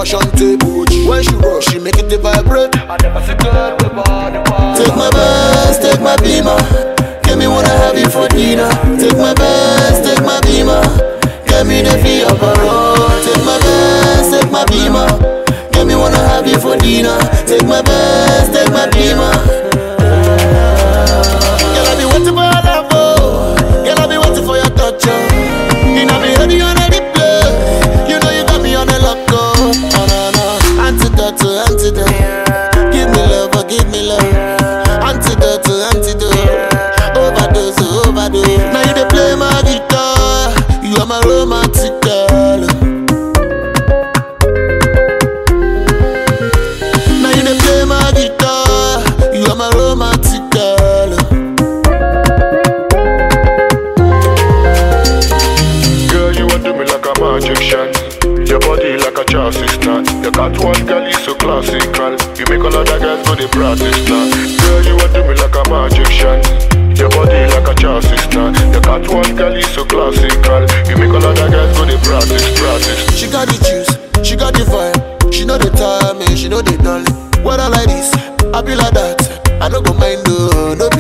passion table. When she rush, she make it vibrate. I never see girl with body part. Take my Benz, take my Beamer. Get me wanna have you for dinner. Take my Benz, take my Beamer. Get me the fee up a road. Take my Benz, take my Beamer. Get me wanna have you for dinner. Take my Benz, take my Beamer. Girl, I be waiting for your love, oh. Girl, I be waiting for your touch, oh. You know me heavy on the replay. You know you got me on the lock, oh. Oh, no, no. Antidote to antidote. Give me love, oh, give me love. Antidote to antidote. Overdose, overdose. Now you dey play my guitar. You are my romantic girl. Now you dey play my guitar. You are my romantic girl. Girl, you want do me like a magic shot. Your body like a chassis stand. Your catwalk girl is so classical. You make all other girls go they practice now. Girl, you want do me like a magic shot. Your body like a chassis stand. Your catwalk girl is so classical. You make all other girls go they practice. She got the juice, she got the vibe. She know the time, she know the dull. When I like this, I be like that. I no go mind, no